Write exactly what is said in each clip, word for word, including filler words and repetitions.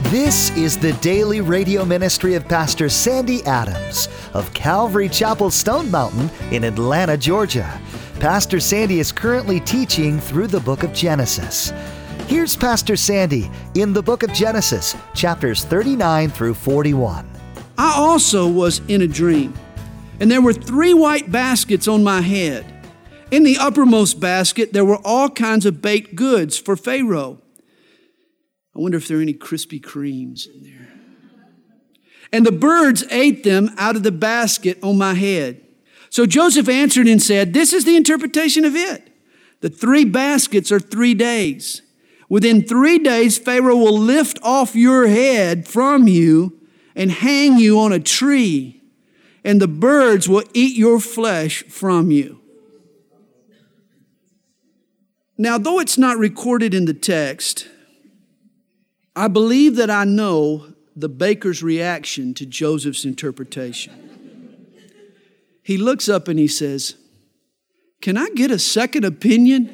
This is the daily radio ministry of Pastor Sandy Adams of Calvary Chapel Stone Mountain in Atlanta, Georgia. Pastor Sandy is currently teaching through the book of Genesis. Here's Pastor Sandy in the book of Genesis, chapters thirty-nine through forty-one. I also was in a dream, and there were three white baskets on my head. In the uppermost basket, there were all kinds of baked goods for Pharaoh. I wonder if there are any Krispy Kremes in there. And the birds ate them out of the basket on my head. So Joseph answered and said, "This is the interpretation of it. The three baskets are three days. Within three days, Pharaoh will lift off your head from you and hang you on a tree, and the birds will eat your flesh from you." Now, though it's not recorded in the text, I believe that I know the baker's reaction to Joseph's interpretation. He looks up and he says, "Can I get a second opinion?"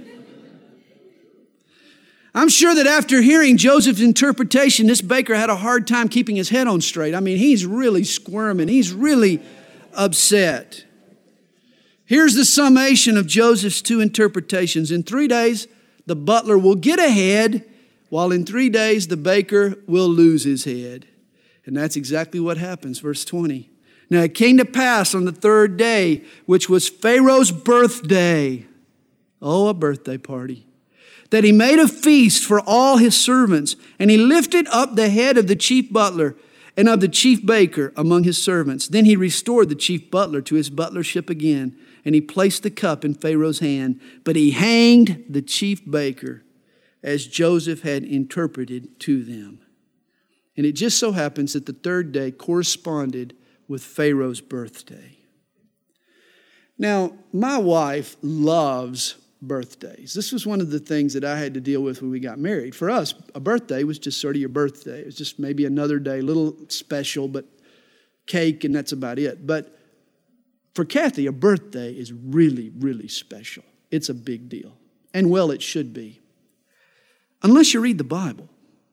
I'm sure that after hearing Joseph's interpretation, this baker had a hard time keeping his head on straight. I mean, he's really squirming. He's really upset. Here's the summation of Joseph's two interpretations. In three days, the butler will get ahead, while in three days, the baker will lose his head. And that's exactly what happens. Verse twenty. Now it came to pass on the third day, which was Pharaoh's birthday. Oh, a birthday party. That he made a feast for all his servants, and he lifted up the head of the chief butler and of the chief baker among his servants. Then he restored the chief butler to his butlership again, and he placed the cup in Pharaoh's hand. But he hanged the chief baker as Joseph had interpreted to them. And it just so happens that the third day corresponded with Pharaoh's birthday. Now, my wife loves birthdays. This was one of the things that I had to deal with when we got married. For us, a birthday was just sort of your birthday. It was just maybe another day, a little special, but cake, and that's about it. But for Kathy, a birthday is really, really special. It's a big deal. And well, it should be. Unless you read the Bible.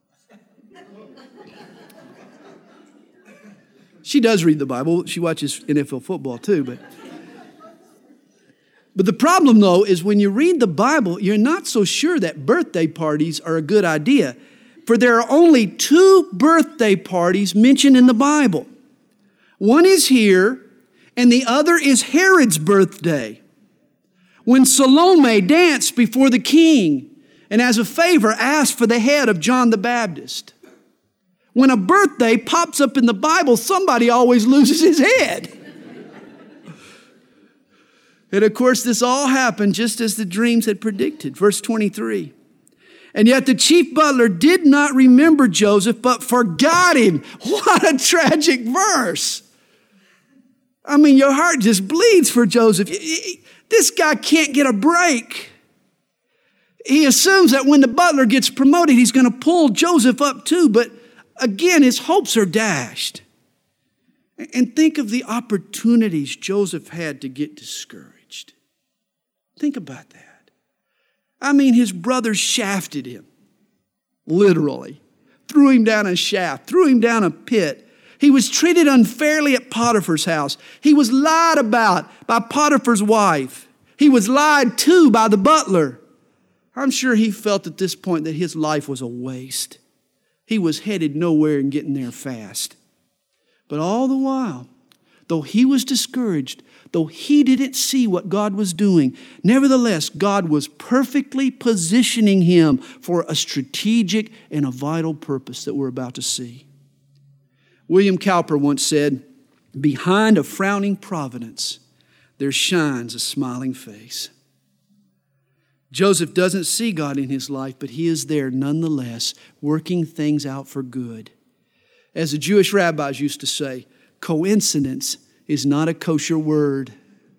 She does read the Bible. She watches N F L football too, but But the problem, though, is when you read the Bible, you're not so sure that birthday parties are a good idea. For there are only two birthday parties mentioned in the Bible. One is here, and the other is Herod's birthday, when Salome danced before the king and as a favor asked for the head of John the Baptist. When a birthday pops up in the Bible, somebody always loses his head. And of course, this all happened just as the dreams had predicted. Verse twenty-three. And yet the chief butler did not remember Joseph, but forgot him. What a tragic verse. I mean, your heart just bleeds for Joseph. This guy can't get a break. He assumes that when the butler gets promoted, he's going to pull Joseph up too. But again, his hopes are dashed. And think of the opportunities Joseph had to get discouraged. Think about that. I mean, his brothers shafted him, literally. Threw him down a shaft, threw him down a pit. He was treated unfairly at Potiphar's house. He was lied about by Potiphar's wife. He was lied to by the butler. I'm sure he felt at this point that his life was a waste. He was headed nowhere and getting there fast. But all the while, though he was discouraged, though he didn't see what God was doing, nevertheless, God was perfectly positioning him for a strategic and a vital purpose that we're about to see. William Cowper once said, "Behind a frowning providence, there shines a smiling face." Joseph doesn't see God in his life, but he is there nonetheless, working things out for good. As the Jewish rabbis used to say, coincidence is not a kosher word.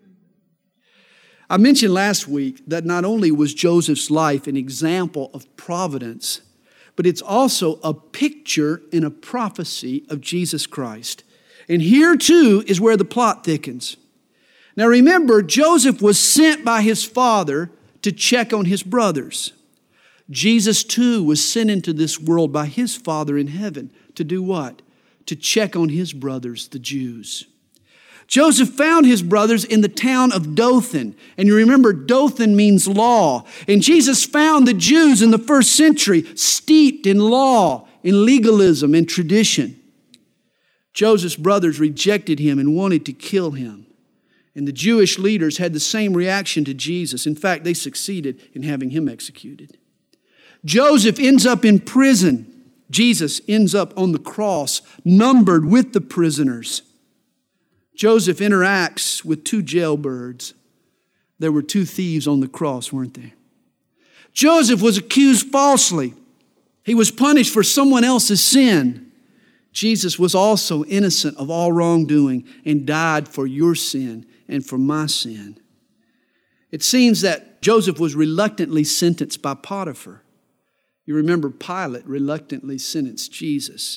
I mentioned last week that not only was Joseph's life an example of providence, but it's also a picture and a prophecy of Jesus Christ. And here too is where the plot thickens. Now remember, Joseph was sent by his father to check on his brothers. Jesus too was sent into this world by his Father in heaven to do what? To check on his brothers, the Jews. Joseph found his brothers in the town of Dothan. And you remember, Dothan means law. And Jesus found the Jews in the first century steeped in law, in legalism, and tradition. Joseph's brothers rejected him and wanted to kill him. And the Jewish leaders had the same reaction to Jesus. In fact, they succeeded in having him executed. Joseph ends up in prison. Jesus ends up on the cross, numbered with the prisoners. Joseph interacts with two jailbirds. There were two thieves on the cross, weren't there? Joseph was accused falsely. He was punished for someone else's sin. Jesus was also innocent of all wrongdoing and died for your sin and for my sin. It seems that Joseph was reluctantly sentenced by Potiphar. You remember Pilate reluctantly sentenced Jesus.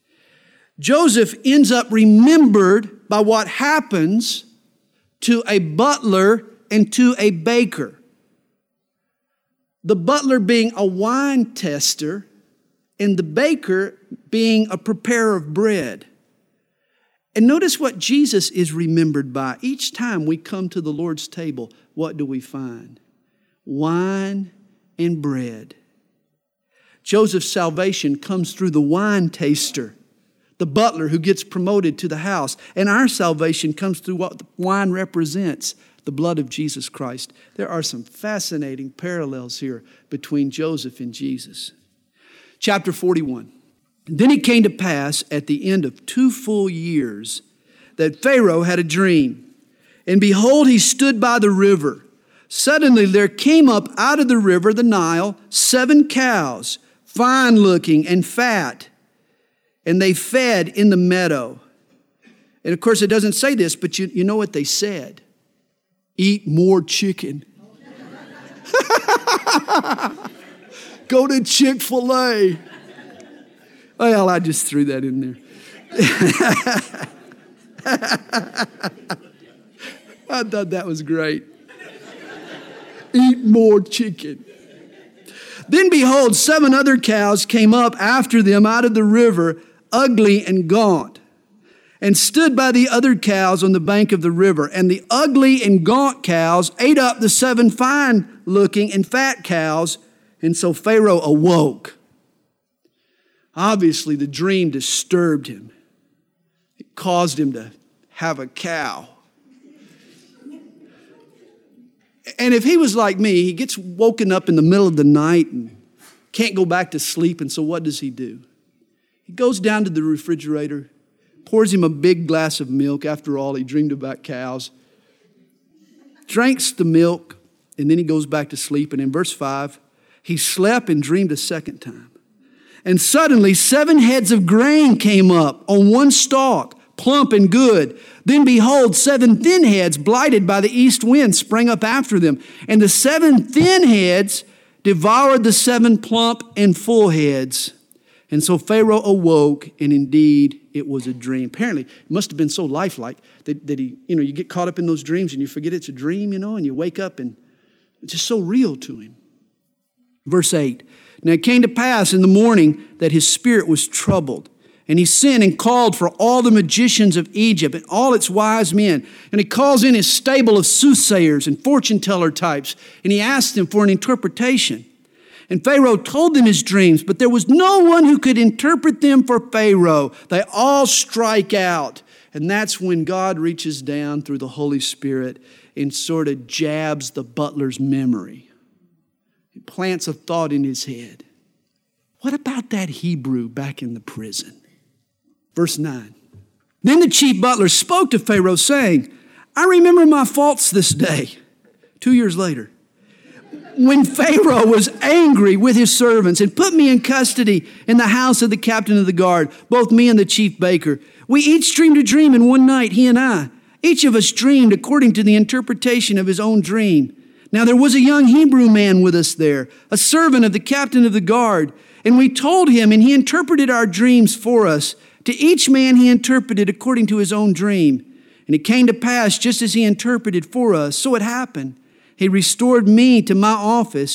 Joseph ends up remembered by what happens to a butler and to a baker. The butler being a wine tester and the baker being a preparer of bread. And notice what Jesus is remembered by. Each time we come to the Lord's table, what do we find? Wine and bread. Joseph's salvation comes through the wine taster, the butler who gets promoted to the house. And our salvation comes through what the wine represents, the blood of Jesus Christ. There are some fascinating parallels here between Joseph and Jesus. Chapter forty-one. Then it came to pass at the end of two full years that Pharaoh had a dream. And behold, he stood by the river. Suddenly there came up out of the river, the Nile, seven cows, fine looking and fat. And they fed in the meadow. And of course, it doesn't say this, but you, you know what they said. Eat more chicken. Go to Chick-fil-A. Well, I just threw that in there. I thought that was great. Eat more chicken. Then behold, seven other cows came up after them out of the river, ugly and gaunt, and stood by the other cows on the bank of the river. And the ugly and gaunt cows ate up the seven fine-looking and fat cows. And so Pharaoh awoke. Obviously, the dream disturbed him. It caused him to have a cow. And if he was like me, he gets woken up in the middle of the night and can't go back to sleep. And so what does he do? He goes down to the refrigerator, pours him a big glass of milk. After all, he dreamed about cows. Drinks the milk, and then he goes back to sleep. And in verse five, he slept and dreamed a second time. And suddenly seven heads of grain came up on one stalk, plump and good. Then behold, seven thin heads, blighted by the east wind, sprang up after them. And the seven thin heads devoured the seven plump and full heads. And so Pharaoh awoke, and indeed it was a dream. Apparently, it must have been so lifelike that, that he, you know, you get caught up in those dreams and you forget it's a dream, you know, and you wake up and it's just so real to him. Verse eight. Now it came to pass in the morning that his spirit was troubled. And he sent and called for all the magicians of Egypt and all its wise men. And he calls in his stable of soothsayers and fortune teller types. And he asked them for an interpretation. And Pharaoh told them his dreams, but there was no one who could interpret them for Pharaoh. They all strike out. And that's when God reaches down through the Holy Spirit and sort of jabs the butler's memory. He plants a thought in his head. What about that Hebrew back in the prison? Verse nine. Then the chief butler spoke to Pharaoh, saying, I remember my faults this day. Two years later, when Pharaoh was angry with his servants and put me in custody in the house of the captain of the guard, both me and the chief baker. We each dreamed a dream in one night, he and I. Each of us dreamed according to the interpretation of his own dream. Now there was a young Hebrew man with us there, a servant of the captain of the guard. And we told him, and he interpreted our dreams for us. To each man he interpreted according to his own dream. And it came to pass just as he interpreted for us. So it happened. He restored me to my office,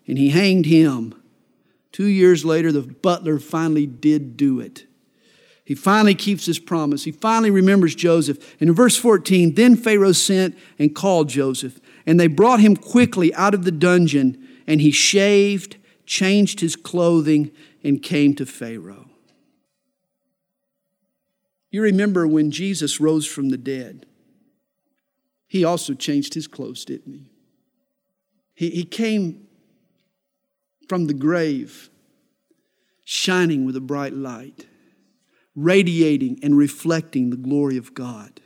and he hanged him. Two years later, the butler finally did do it. He finally keeps his promise. He finally remembers Joseph. And in verse fourteen, then Pharaoh sent and called Joseph, and they brought him quickly out of the dungeon, and he shaved, changed his clothing, and came to Pharaoh. You remember when Jesus rose from the dead, he also changed his clothes, didn't he? He, he came from the grave, shining with a bright light, radiating and reflecting the glory of God.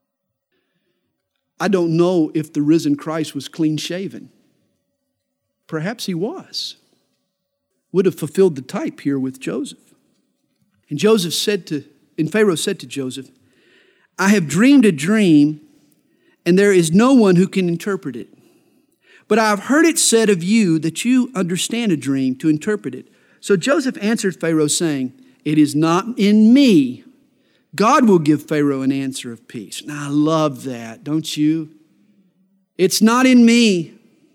I don't know if the risen Christ was clean shaven. Perhaps he was. Would have fulfilled the type here with Joseph. And Joseph said to, and Pharaoh said to Joseph, I have dreamed a dream, and there is no one who can interpret it. But I have heard it said of you that you understand a dream to interpret it. So Joseph answered Pharaoh, saying, it is not in me. God will give Pharaoh an answer of peace. Now, I love that, don't you? It's not in me.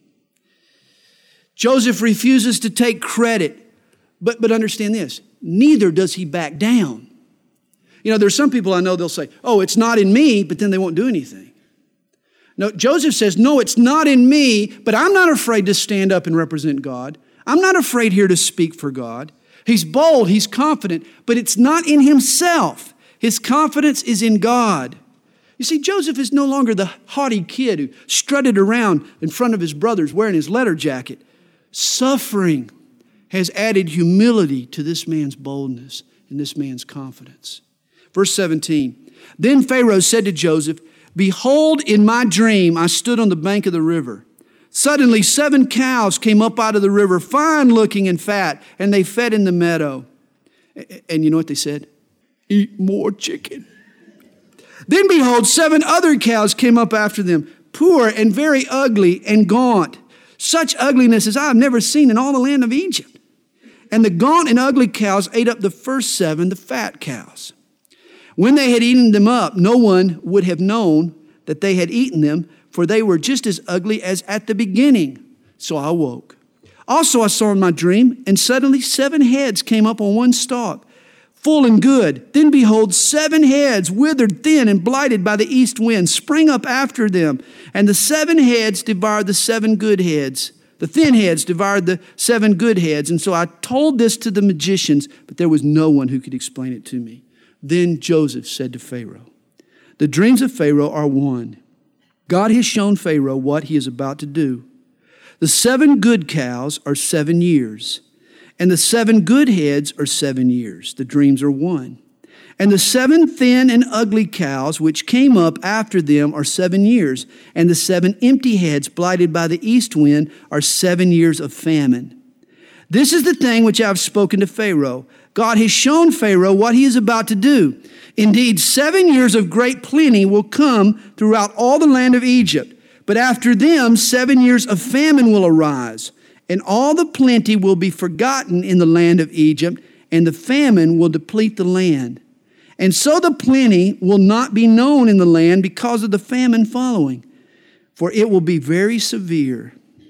Joseph refuses to take credit. But, but understand this, neither does he back down. You know, there's some people I know, they'll say, oh, it's not in me, but then they won't do anything. No, Joseph says, no, it's not in me, but I'm not afraid to stand up and represent God. I'm not afraid here to speak for God. He's bold, he's confident, but it's not in himself. His confidence is in God. You see, Joseph is no longer the haughty kid who strutted around in front of his brothers wearing his leather jacket. Suffering has added humility to this man's boldness and this man's confidence. Verse seventeen, then Pharaoh said to Joseph, behold, in my dream I stood on the bank of the river. Suddenly seven cows came up out of the river, fine looking and fat, and they fed in the meadow. And you know what they said? Eat more chicken. Then behold, seven other cows came up after them, poor and very ugly and gaunt. Such ugliness as I have never seen in all the land of Egypt. And the gaunt and ugly cows ate up the first seven, the fat cows. When they had eaten them up, no one would have known that they had eaten them, for they were just as ugly as at the beginning. So I awoke. Also I saw in my dream, and suddenly seven heads came up on one stalk, full and good. Then behold, seven heads, withered, thin, and blighted by the east wind, sprang up after them. And the seven heads devoured the seven good heads. The thin heads devoured the seven good heads. And so I told this to the magicians, but there was no one who could explain it to me. Then Joseph said to Pharaoh, the dreams of Pharaoh are one. God has shown Pharaoh what he is about to do. The seven good cows are seven years, and the seven good heads are seven years. The dreams are one. And the seven thin and ugly cows which came up after them are seven years, and the seven empty heads blighted by the east wind are seven years of famine. This is the thing which I have spoken to Pharaoh. God has shown Pharaoh what he is about to do. Indeed, seven years of great plenty will come throughout all the land of Egypt. But after them, seven years of famine will arise, and all the plenty will be forgotten in the land of Egypt, and the famine will deplete the land. And so the plenty will not be known in the land because of the famine following, for it will be very severe.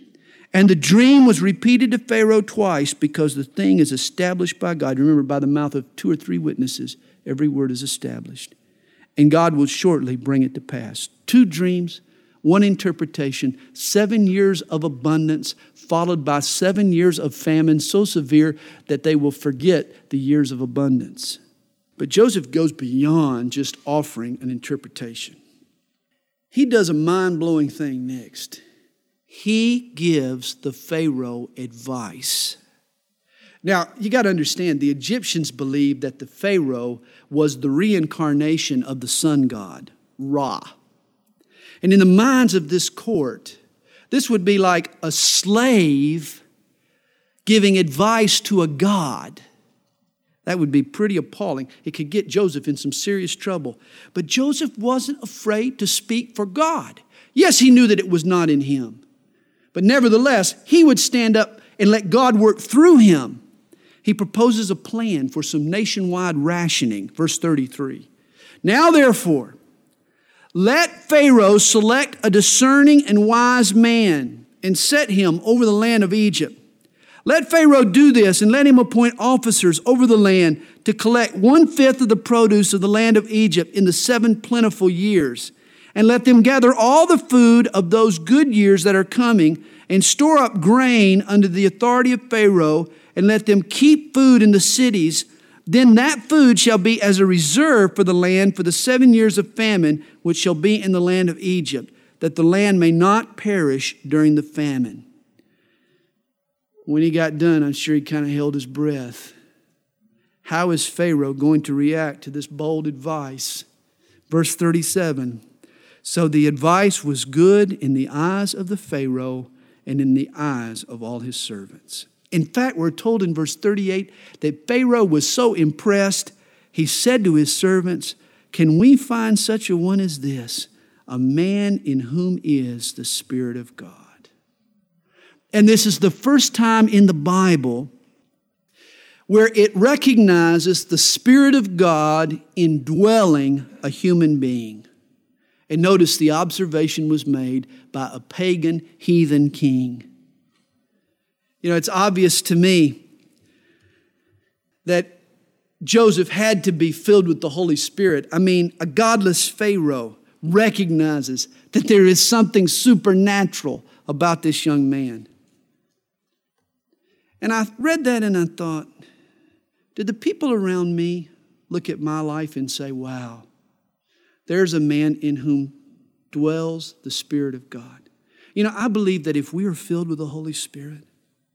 And the dream was repeated to Pharaoh twice because the thing is established by God. Remember, by the mouth of two or three witnesses, every word is established. And God will shortly bring it to pass. Two dreams, one interpretation, seven years of abundance, followed by seven years of famine so severe that they will forget the years of abundance. But Joseph goes beyond just offering an interpretation. He does a mind-blowing thing next. He gives the Pharaoh advice. Now, you got to understand, the Egyptians believed that the Pharaoh was the reincarnation of the sun god, Ra. And in the minds of this court, this would be like a slave giving advice to a god. That would be pretty appalling. It could get Joseph in some serious trouble. But Joseph wasn't afraid to speak for God. Yes, he knew that it was not in him. But nevertheless, he would stand up and let God work through him. He proposes a plan for some nationwide rationing. Verse thirty-three. Now therefore, let Pharaoh select a discerning and wise man and set him over the land of Egypt. Let Pharaoh do this, and let him appoint officers over the land to collect one-fifth of the produce of the land of Egypt in the seven plentiful years. And let them gather all the food of those good years that are coming, and store up grain under the authority of Pharaoh, and let them keep food in the cities. Then that food shall be as a reserve for the land for the seven years of famine, which shall be in the land of Egypt, that the land may not perish during the famine. When he got done, I'm sure he kind of held his breath. How is Pharaoh going to react to this bold advice? Verse thirty-seven. So the advice was good in the eyes of the Pharaoh and in the eyes of all his servants. In fact, we're told in verse thirty-eight that Pharaoh was so impressed, he said to his servants, "Can we find such a one as this, a man in whom is the Spirit of God?" And this is the first time in the Bible where it recognizes the Spirit of God indwelling a human being. And notice the observation was made by a pagan heathen king. You know, it's obvious to me that Joseph had to be filled with the Holy Spirit. I mean, a godless Pharaoh recognizes that there is something supernatural about this young man. And I read that and I thought, did the people around me look at my life and say, wow, there's a man in whom dwells the Spirit of God? You know, I believe that if we are filled with the Holy Spirit,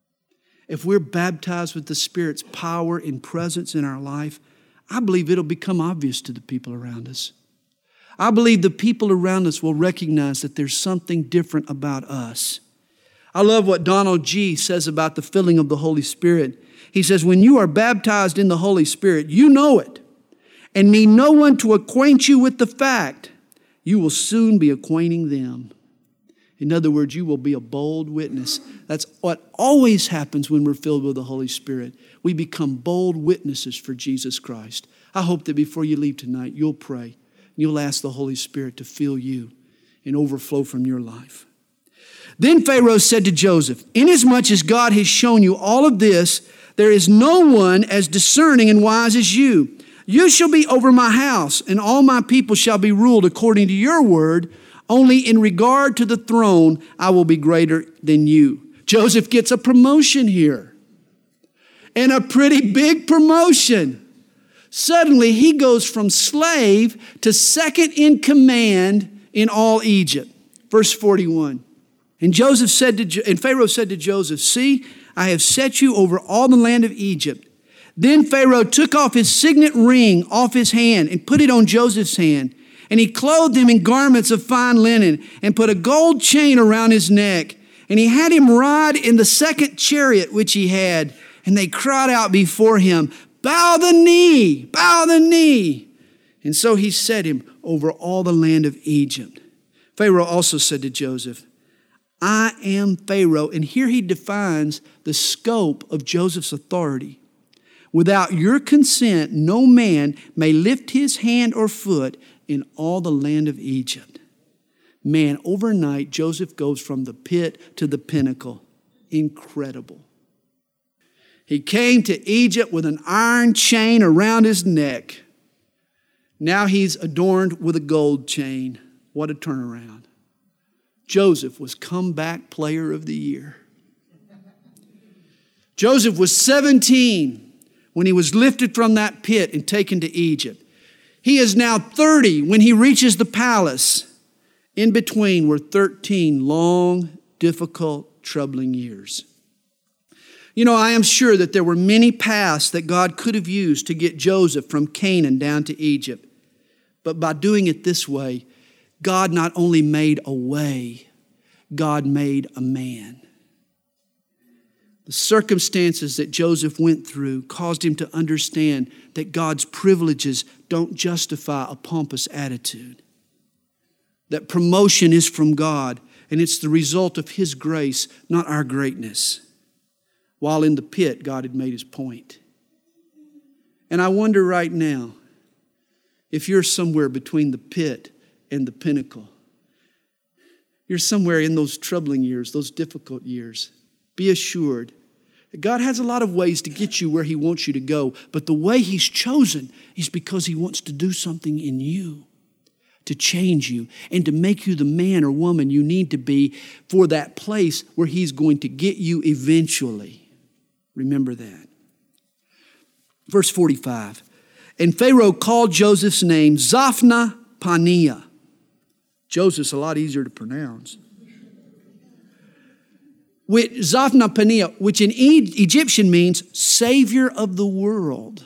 if we're baptized with the Spirit's power and presence in our life, I believe it'll become obvious to the people around us. I believe the people around us will recognize that there's something different about us. I love what Donald G. says about the filling of the Holy Spirit. He says, when you are baptized in the Holy Spirit, you know it and need no one to acquaint you with the fact. You will soon be acquainting them. In other words, you will be a bold witness. That's what always happens when we're filled with the Holy Spirit. We become bold witnesses for Jesus Christ. I hope that before you leave tonight, you'll pray. You'll ask the Holy Spirit to fill you and overflow from your life. Then Pharaoh said to Joseph, inasmuch as God has shown you all of this, there is no one as discerning and wise as you. You shall be over my house, and all my people shall be ruled according to your word. Only in regard to the throne, I will be greater than you. Joseph gets a promotion here, and a pretty big promotion. Suddenly, he goes from slave to second in command in all Egypt. Verse forty-one. And Joseph said to jo- and Pharaoh said to Joseph, see, I have set you over all the land of Egypt. Then Pharaoh took off his signet ring off his hand and put it on Joseph's hand. And he clothed him in garments of fine linen and put a gold chain around his neck. And he had him ride in the second chariot which he had. And they cried out before him, bow the knee, bow the knee. And so he set him over all the land of Egypt. Pharaoh also said to Joseph, I am Pharaoh. And here he defines the scope of Joseph's authority. Without your consent, no man may lift his hand or foot in all the land of Egypt. Man, overnight, Joseph goes from the pit to the pinnacle. Incredible. He came to Egypt with an iron chain around his neck. Now he's adorned with a gold chain. What a turnaround. Joseph was comeback player of the year. Joseph was seventeen when he was lifted from that pit and taken to Egypt. He is now thirty when he reaches the palace. In between were thirteen long, difficult, troubling years. You know, I am sure that there were many paths that God could have used to get Joseph from Canaan down to Egypt. But by doing it this way, God not only made a way, God made a man. The circumstances that Joseph went through caused him to understand that God's privileges don't justify a pompous attitude. That promotion is from God, and it's the result of His grace, not our greatness. While in the pit, God had made His point. And I wonder right now, if you're somewhere between the pit and the pinnacle, you're somewhere in those troubling years, those difficult years, be assured God has a lot of ways to get you where He wants you to go, but the way He's chosen is because He wants to do something in you, to change you, and to make you the man or woman you need to be for that place where He's going to get you eventually. Remember that. Verse forty-five, and Pharaoh called Joseph's name Zaphnath-Paaneah. Joseph's a lot easier to pronounce. Which, Zaphnath-Paaneah, which in e- Egyptian means Savior of the world.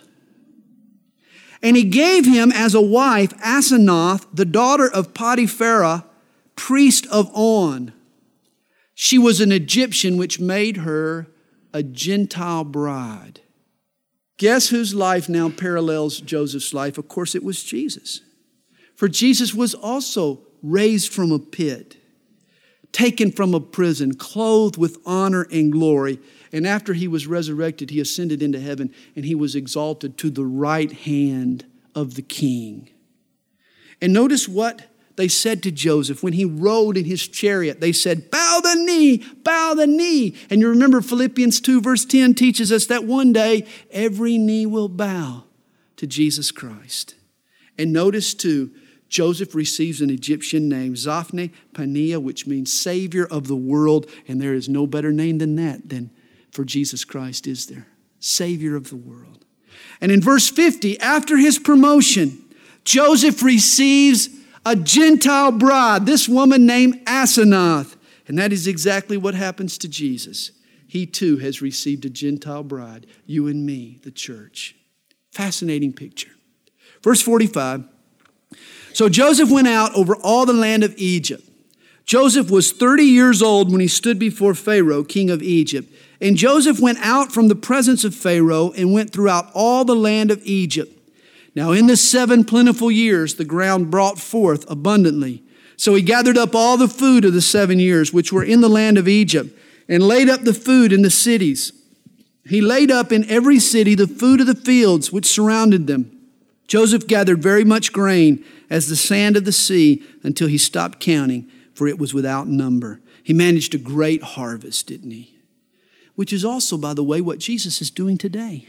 And he gave him as a wife Asenath, the daughter of Potiphera, priest of On. She was an Egyptian, which made her a Gentile bride. Guess whose life now parallels Joseph's life? Of course, it was Jesus. For Jesus was also raised from a pit, taken from a prison, clothed with honor and glory. And after He was resurrected, He ascended into heaven and He was exalted to the right hand of the King. And notice what they said to Joseph when he rode in his chariot. They said, bow the knee, bow the knee. And you remember Philippians two verse ten teaches us that one day every knee will bow to Jesus Christ. And notice too, Joseph receives an Egyptian name, Zaphnath-Paaneah, which means Savior of the world. And there is no better name than that than for Jesus Christ, is there? Savior of the world. And in verse fifty, after his promotion, Joseph receives a Gentile bride, this woman named Asenath. And that is exactly what happens to Jesus. He too has received a Gentile bride, you and me, the church. Fascinating picture. Verse forty-five. So Joseph went out over all the land of Egypt. Joseph was thirty years old when he stood before Pharaoh, king of Egypt. And Joseph went out from the presence of Pharaoh and went throughout all the land of Egypt. Now in the seven plentiful years, the ground brought forth abundantly. So he gathered up all the food of the seven years which were in the land of Egypt and laid up the food in the cities. He laid up in every city the food of the fields which surrounded them. Joseph gathered very much grain as the sand of the sea until he stopped counting, for it was without number. He managed a great harvest, didn't he? Which is also, by the way, what Jesus is doing today.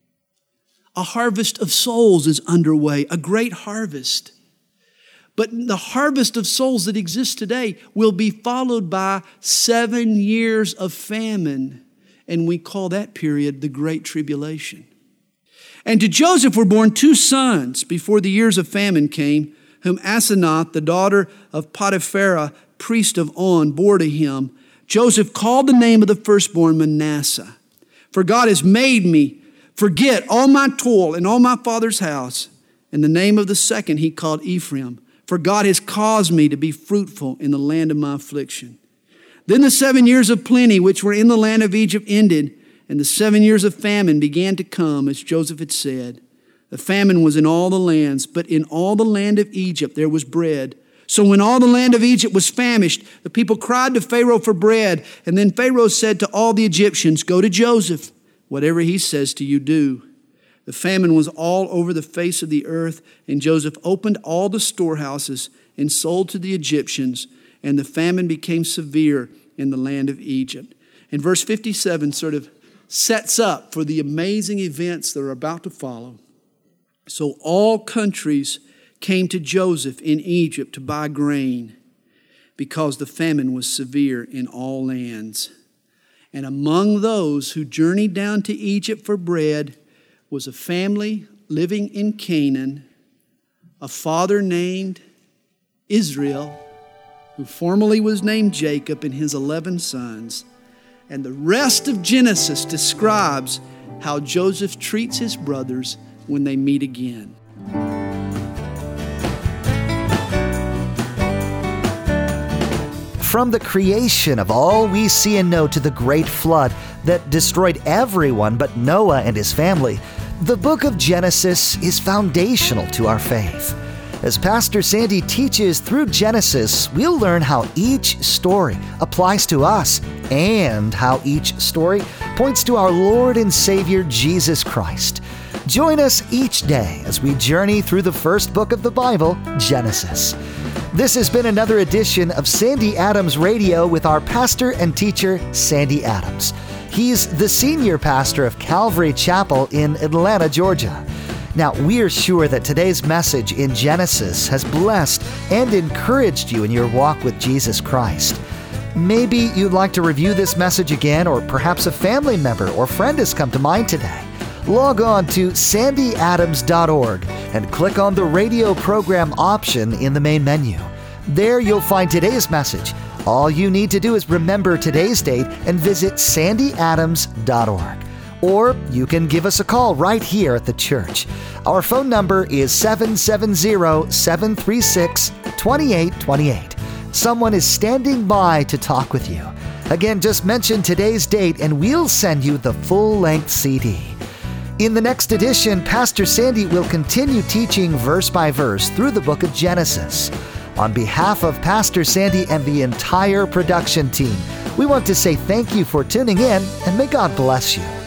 A harvest of souls is underway, a great harvest. But the harvest of souls that exists today will be followed by seven years of famine. And we call that period the Great Tribulation. And to Joseph were born two sons before the years of famine came, whom Asenath, the daughter of Potiphera, priest of On, bore to him. Joseph called the name of the firstborn Manasseh. For God has made me forget all my toil and all my father's house. And the name of the second he called Ephraim. For God has caused me to be fruitful in the land of my affliction. Then the seven years of plenty which were in the land of Egypt ended, and the seven years of famine began to come, as Joseph had said. The famine was in all the lands, but in all the land of Egypt there was bread. So when all the land of Egypt was famished, the people cried to Pharaoh for bread. And then Pharaoh said to all the Egyptians, go to Joseph. Whatever he says to you, do. The famine was all over the face of the earth, and Joseph opened all the storehouses and sold to the Egyptians, and the famine became severe in the land of Egypt. And verse fifty-seven sort of sets up for the amazing events that are about to follow. So all countries came to Joseph in Egypt to buy grain because the famine was severe in all lands. And among those who journeyed down to Egypt for bread was a family living in Canaan, a father named Israel, who formerly was named Jacob, and his eleven sons. And the rest of Genesis describes how Joseph treats his brothers when they meet again. From the creation of all we see and know to the great flood that destroyed everyone but Noah and his family, the book of Genesis is foundational to our faith. As Pastor Sandy teaches through Genesis, we'll learn how each story applies to us and how each story points to our Lord and Savior Jesus Christ. Join us each day as we journey through the first book of the Bible, Genesis. This has been another edition of Sandy Adams Radio with our pastor and teacher, Sandy Adams. He's the senior pastor of Calvary Chapel in Atlanta, Georgia. Now, we're sure that today's message in Genesis has blessed and encouraged you in your walk with Jesus Christ. Maybe you'd like to review this message again, or perhaps a family member or friend has come to mind today. Log on to sandy adams dot org and click on the radio program option in the main menu. There you'll find today's message. All you need to do is remember today's date and visit sandy adams dot org. Or you can give us a call right here at the church. Our phone number is seven seven zero, seven three six, two eight two eight. Someone is standing by to talk with you. Again, just mention today's date and we'll send you the full-length C D. In the next edition, Pastor Sandy will continue teaching verse by verse through the book of Genesis. On behalf of Pastor Sandy and the entire production team, we want to say thank you for tuning in, and may God bless you.